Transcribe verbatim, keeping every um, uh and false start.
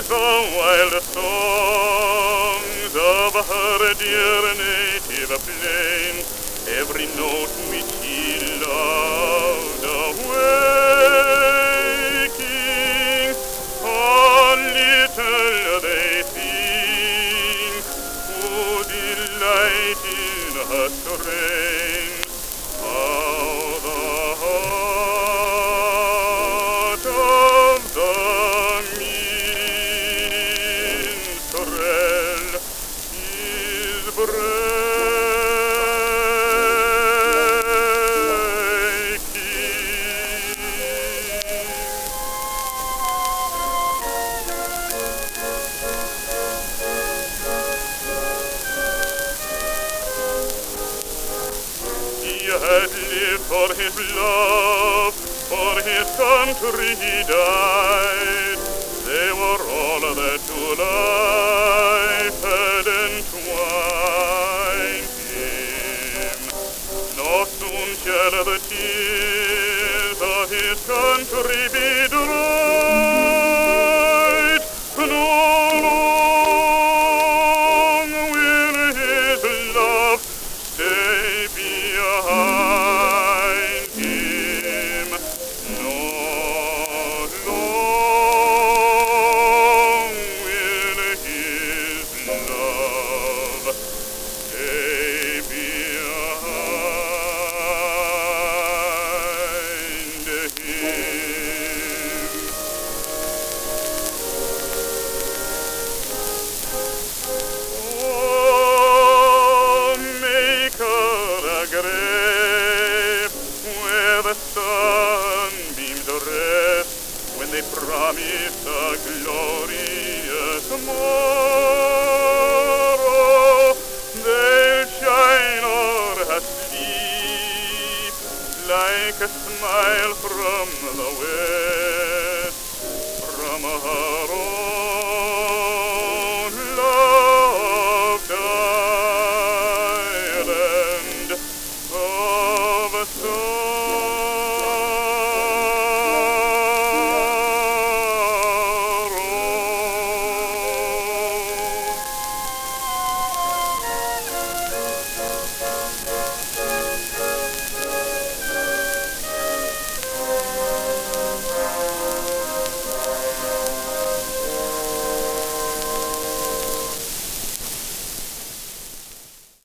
the wild songs of her dear native plain, every note which he loved awaking, how little they think who delight in her strain. How the heart of the minstrel is He had lived for his love, for his country he died. They were all that to life had entwined him. Nor soon shall the tears of his country be dried. No long will his love stay behind him, no long will his love stay behind him. Oh, make her a grave where the sunbeams rest, when they promise a glorious morrow. They'll shine o'er her sleep like a smile from the west, from her own